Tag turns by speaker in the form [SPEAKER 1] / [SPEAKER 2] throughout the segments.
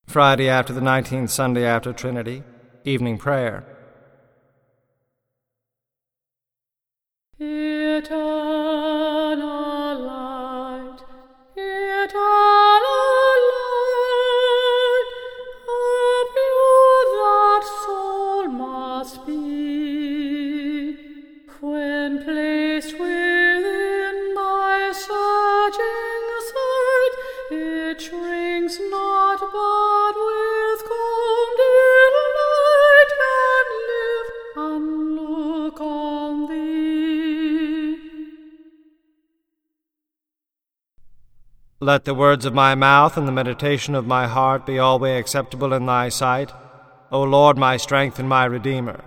[SPEAKER 1] Friday after the 19th Sunday after Trinity, evening prayer.
[SPEAKER 2] Eternal light, eternal light, of you that soul must be, when placed within thy searching sight, it shrinks not but with calm delight can live and look on thee.
[SPEAKER 1] Let the words of my mouth and the meditation of my heart be always acceptable in thy sight, O Lord, my strength and my Redeemer.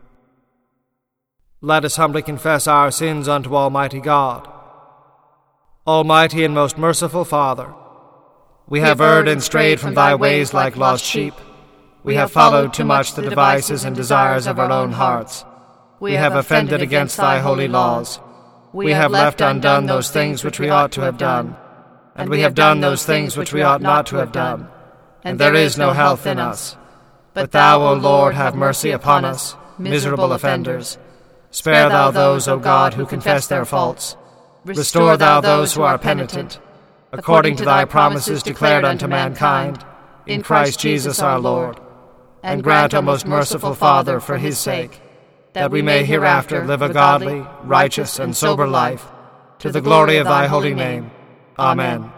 [SPEAKER 1] Let us humbly confess our sins unto Almighty God. Almighty and most merciful Father, we have erred and strayed from thy ways like lost sheep. We have followed too much the devices and desires of our own hearts. We have offended against thy holy laws. We have left undone those things which we ought to have done, and we have done those things which we ought not to have done. And there is no health in us. But thou, O Lord, have mercy upon us, miserable offenders. Spare thou those, O God, who confess their faults. Restore thou those who are penitent, according to thy promises declared unto mankind, in Christ Jesus our Lord. And grant, O most merciful Father, for his sake, that we may hereafter live a godly, righteous, and sober life, to the glory of thy holy name. Amen.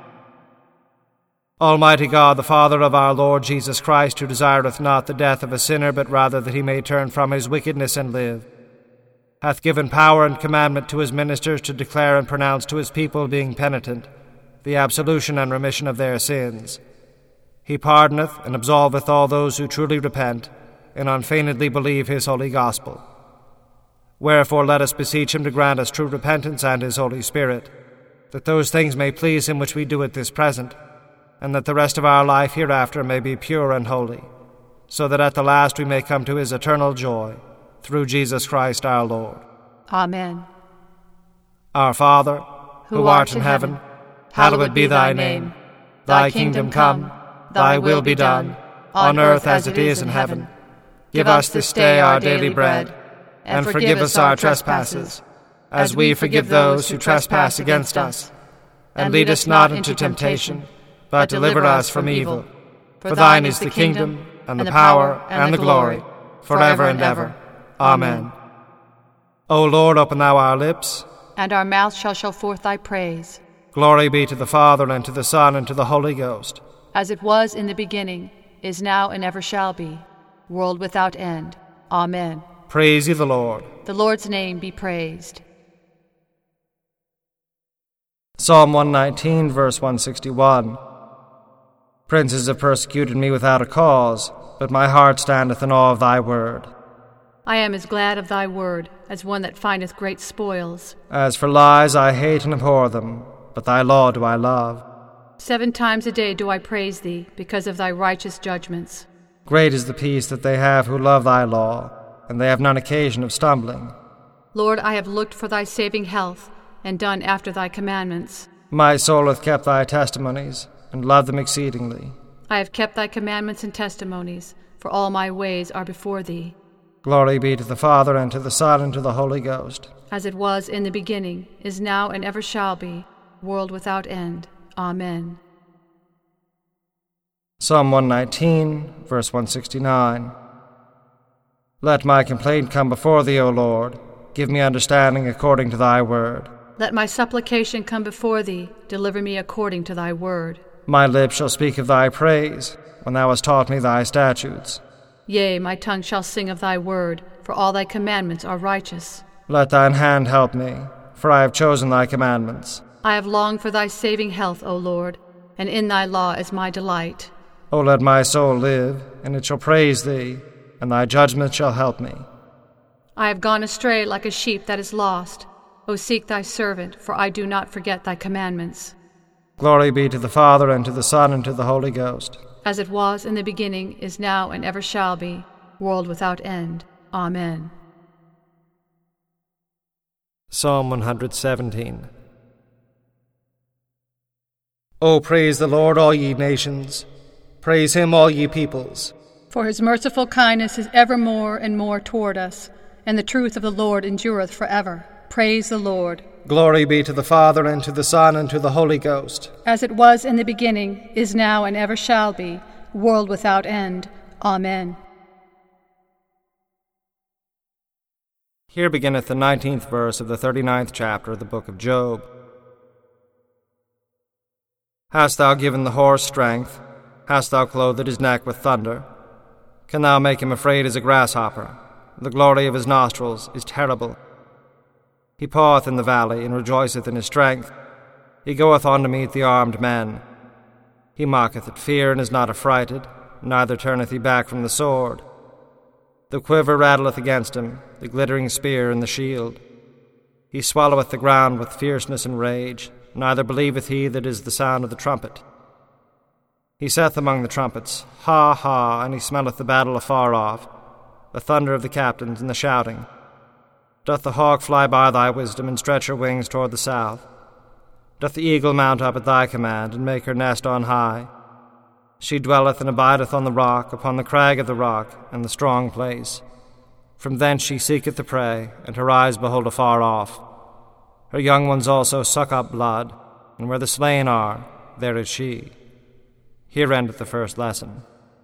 [SPEAKER 1] Almighty God, the Father of our Lord Jesus Christ, who desireth not the death of a sinner, but rather that he may turn from his wickedness and live, hath given power and commandment to his ministers to declare and pronounce to his people, being penitent, the absolution and remission of their sins. He pardoneth and absolveth all those who truly repent and unfeignedly believe his holy gospel. Wherefore let us beseech him to grant us true repentance and his Holy Spirit, that those things may please him which we do at this present, and that the rest of our life hereafter may be pure and holy, so that at the last we may come to his eternal joy, through Jesus Christ our Lord.
[SPEAKER 3] Amen.
[SPEAKER 1] Our Father, who art in heaven, hallowed be thy name. Thy kingdom come, thy will be done, on earth as it is in heaven. Give us this day our daily bread, and forgive us our trespasses, as we forgive those who trespass against us. And lead us not into temptation, but deliver us from evil. For thine is the kingdom, and the power, and the glory, forever and ever. Amen. O Lord, open thou our lips,
[SPEAKER 3] and our mouth shall show forth thy praise.
[SPEAKER 1] Glory be to the Father, and to the Son, and to the Holy Ghost.
[SPEAKER 3] As it was in the beginning, is now, and ever shall be, world without end. Amen.
[SPEAKER 1] Praise ye the Lord.
[SPEAKER 3] The Lord's name be praised.
[SPEAKER 1] Psalm 119, verse 161. Princes have persecuted me without a cause, but my heart standeth in awe of thy word.
[SPEAKER 3] I am as glad of thy word as one that findeth great spoils.
[SPEAKER 1] As for lies, I hate and abhor them, but thy law do I love.
[SPEAKER 3] 7 times a day do I praise thee, because of thy righteous judgments.
[SPEAKER 1] Great is the peace that they have who love thy law, and they have none occasion of stumbling.
[SPEAKER 3] Lord, I have looked for thy saving health, and done after thy commandments.
[SPEAKER 1] My soul hath kept thy testimonies, and loved them exceedingly.
[SPEAKER 3] I have kept thy commandments and testimonies, for all my ways are before thee.
[SPEAKER 1] Glory be to the Father, and to the Son, and to the Holy Ghost.
[SPEAKER 3] As it was in the beginning, is now, and ever shall be, world without end. Amen.
[SPEAKER 1] Psalm 119, verse 169. Let my complaint come before thee, O Lord. Give me understanding according to thy word.
[SPEAKER 3] Let my supplication come before thee. Deliver me according to thy word.
[SPEAKER 1] My lips shall speak of thy praise, when thou hast taught me thy statutes.
[SPEAKER 3] Yea, my tongue shall sing of thy word, for all thy commandments are righteous.
[SPEAKER 1] Let thine hand help me, for I have chosen thy commandments.
[SPEAKER 3] I have longed for thy saving health, O Lord, and in thy law is my delight.
[SPEAKER 1] O let my soul live, and it shall praise thee, and thy judgment shall help me.
[SPEAKER 3] I have gone astray like a sheep that is lost. O seek thy servant, for I do not forget thy commandments.
[SPEAKER 1] Glory be to the Father, and to the Son, and to the Holy Ghost.
[SPEAKER 3] As it was in the beginning, is now, and ever shall be, world without end. Amen.
[SPEAKER 1] Psalm 117. O praise the Lord, all ye nations. Praise him, all ye peoples.
[SPEAKER 3] For his merciful kindness is ever more and more toward us, and the truth of the Lord endureth forever. Praise the Lord.
[SPEAKER 1] Glory be to the Father, and to the Son, and to the Holy Ghost.
[SPEAKER 3] As it was in the beginning, is now, and ever shall be, world without end. Amen.
[SPEAKER 1] Here beginneth the 19th verse of the 39th chapter of the book of Job. Hast thou given the horse strength? Hast thou clothed his neck with thunder? Can thou make him afraid as a grasshopper? The glory of his nostrils is terrible. He paweth in the valley, and rejoiceth in his strength. He goeth on to meet the armed men. He mocketh at fear, and is not affrighted, neither turneth he back from the sword. The quiver rattleth against him, the glittering spear and the shield. He swalloweth the ground with fierceness and rage, neither believeth he that is the sound of the trumpet. He saith among the trumpets, Ha, ha, and he smelleth the battle afar off, the thunder of the captains and the shouting. Doth the hawk fly by thy wisdom, and stretch her wings toward the south? Doth the eagle mount up at thy command, and make her nest on high? She dwelleth and abideth on the rock, upon the crag of the rock, and the strong place. From thence she seeketh the prey, and her eyes behold afar off. Her young ones also suck up blood, and where the slain are, there is she. Here endeth the first lesson.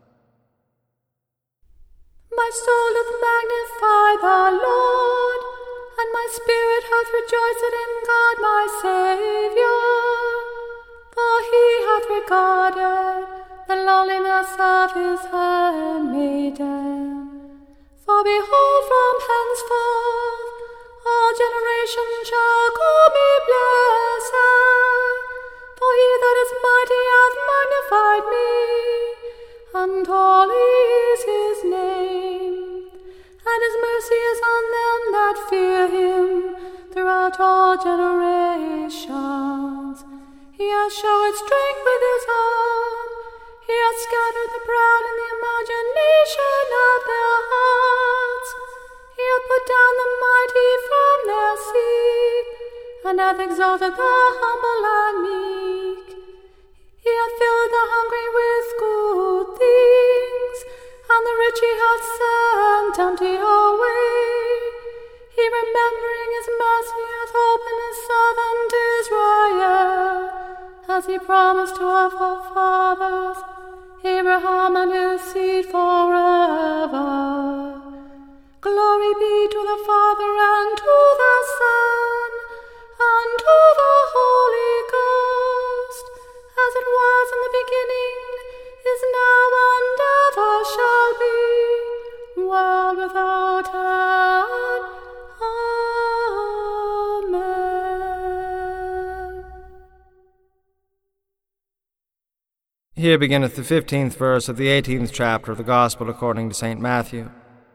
[SPEAKER 2] My soul doth magnify the Lord, and my spirit hath rejoiced in God my Saviour. For he hath regarded the lowliness of his handmaiden. For behold, from henceforth all generations shall call me blessed. For he that is mighty hath magnified me, and holy is his name. And his mercy is on them that fear him throughout all generations. He has showed strength with his arm. He hath scattered the proud in the imagination of their hearts. He hath put down the mighty from their seat, and hath exalted the humble and meek. He hath filled the hungry with good things, and the rich he hath sent empty away. He, remembering his mercy, hath opened his servant Israel, as he promised to our forefathers, Abraham and his seed forever. Glory be to the Father, and to the Son, and to the Holy Ghost, as it was in the beginning, is now, and ever shall be, world without end. Amen.
[SPEAKER 1] Here beginneth the 15th verse of the 18th chapter of the Gospel according to St. Matthew.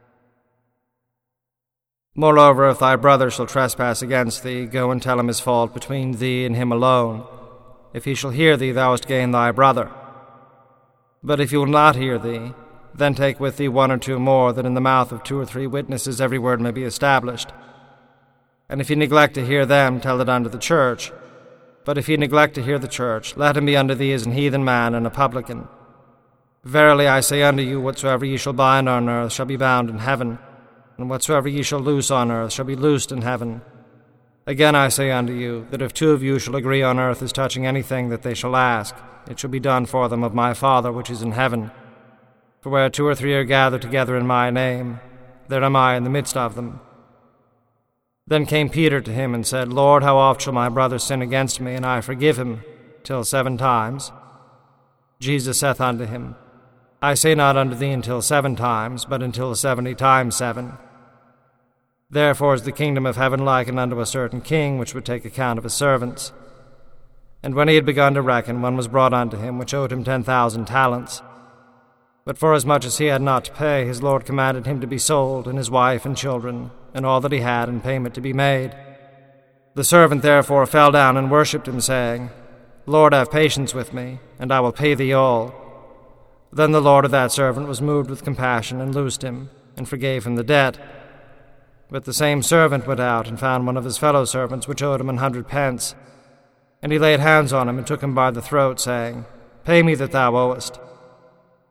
[SPEAKER 1] Moreover, if thy brother shall trespass against thee, go and tell him his fault between thee and him alone. If he shall hear thee, thou hast gained thy brother. But if he will not hear thee, then take with thee 1 or 2 more, that in the mouth of 2 or 3 witnesses every word may be established. And if he neglect to hear them, tell it unto the church. But if he neglect to hear the church, let him be unto thee as an heathen man and a publican. Verily I say unto you, whatsoever ye shall bind on earth shall be bound in heaven, and whatsoever ye shall loose on earth shall be loosed in heaven. Again I say unto you, that if 2 of you shall agree on earth as touching anything that they shall ask, it shall be done for them of my Father which is in heaven. For where 2 or 3 are gathered together in my name, there am I in the midst of them. Then came Peter to him and said, Lord, how oft shall my brother sin against me, and I forgive him? Till 7 times? Jesus saith unto him, I say not unto thee until 7 times, but until 70 times 7. Therefore is the kingdom of heaven likened unto a certain king, which would take account of his servants. And when he had begun to reckon, one was brought unto him, which owed him 10,000 talents. But forasmuch as he had not to pay, his lord commanded him to be sold, and his wife and children, and all that he had, and payment to be made. The servant therefore fell down and worshipped him, saying, Lord, have patience with me, and I will pay thee all. Then the lord of that servant was moved with compassion, and loosed him, and forgave him the debt. But the same servant went out, and found one of his fellow servants, which owed him 100 pence. And he laid hands on him, and took him by the throat, saying, Pay me that thou owest.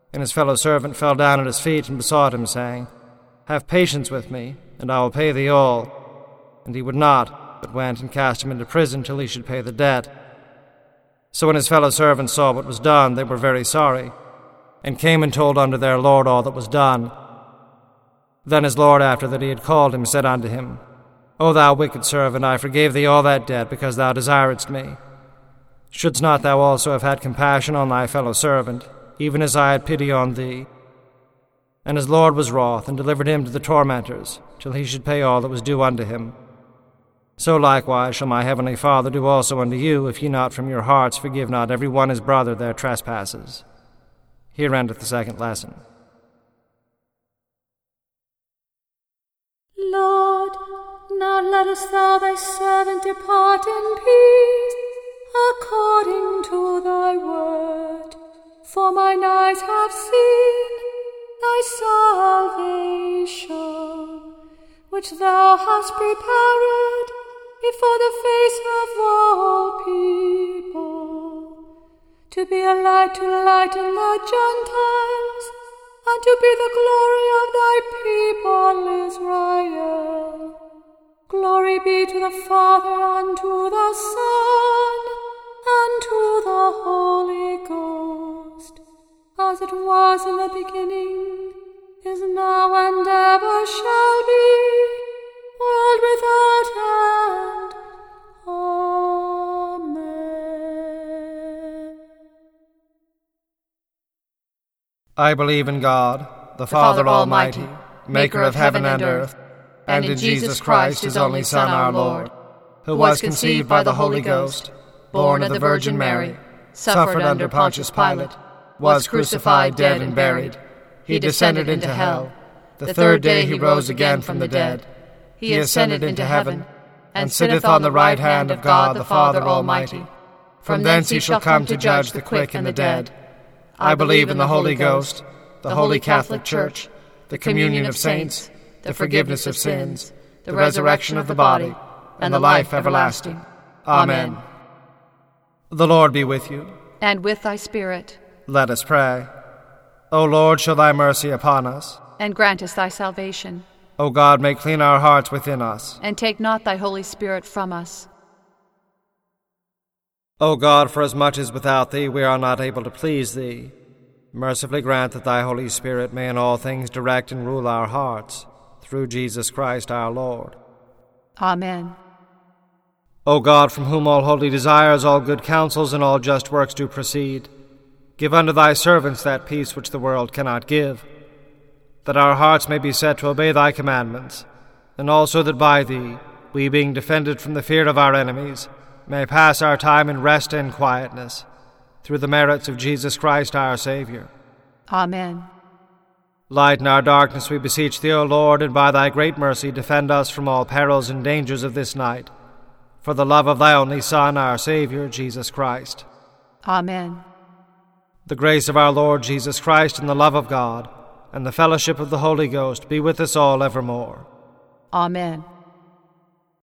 [SPEAKER 1] And his fellow servant fell down at his feet and besought him, saying, Have patience with me, and I will pay thee all. And he would not, but went and cast him into prison till he should pay the debt. So when his fellow servants saw what was done, they were very sorry, and came and told unto their lord all that was done. Then his lord, after that he had called him, said unto him, O thou wicked servant, I forgave thee all that debt, because thou desiredst me. Shouldst not thou also have had compassion on thy fellow servant, even as I had pity on thee? And his lord was wroth, and delivered him to the tormentors, till he should pay all that was due unto him. So likewise shall my heavenly Father do also unto you, if ye not from your hearts forgive not every one his brother their trespasses. Here endeth the second lesson.
[SPEAKER 2] Lord, now lettest thou thy servant depart in peace, according to thy word. For mine eyes have seen thy salvation, which thou hast prepared before the face of all people, to be a light to lighten the Gentiles, and to be the glory of thy people Israel. Glory be to the Father, and to the Son, and to the Holy Ghost, as it was in the beginning, is now, and ever shall be, world without end. Amen.
[SPEAKER 1] I believe in God, the Father Almighty, maker of heaven and earth, and in Jesus Christ, his only Son, our Lord, who was conceived by the Holy Ghost, born of the Virgin Mary, suffered under Pontius Pilate, was crucified, dead, and buried. He descended into hell. The third day he rose again from the dead. He ascended into heaven, and sitteth on the right hand of God the Father Almighty. From thence he shall come to judge the quick and the dead. I believe in the Holy Ghost, the Holy Catholic Church, the communion of saints, the forgiveness of sins, the resurrection of the body, and the life everlasting. Amen. The Lord be with you.
[SPEAKER 3] And with thy spirit.
[SPEAKER 1] Let us pray. O Lord, show thy mercy upon us.
[SPEAKER 3] And grant us thy salvation.
[SPEAKER 1] O God, make clean our hearts within us.
[SPEAKER 3] And take not thy Holy Spirit from us.
[SPEAKER 1] O God, for as much as without thee we are not able to please thee, mercifully grant that thy Holy Spirit may in all things direct and rule our hearts, through Jesus Christ our Lord.
[SPEAKER 3] Amen.
[SPEAKER 1] O God, from whom all holy desires, all good counsels, and all just works do proceed, give unto thy servants that peace which the world cannot give, that our hearts may be set to obey thy commandments, and also that by thee, we being defended from the fear of our enemies, may pass our time in rest and quietness, through the merits of Jesus Christ our Savior.
[SPEAKER 3] Amen.
[SPEAKER 1] Lighten our darkness, we beseech thee, O Lord, and by thy great mercy defend us from all perils and dangers of this night, for the love of thy only Son, our Savior, Jesus Christ.
[SPEAKER 3] Amen.
[SPEAKER 1] The grace of our Lord Jesus Christ, and the love of God, and the fellowship of the Holy Ghost be with us all evermore.
[SPEAKER 3] Amen.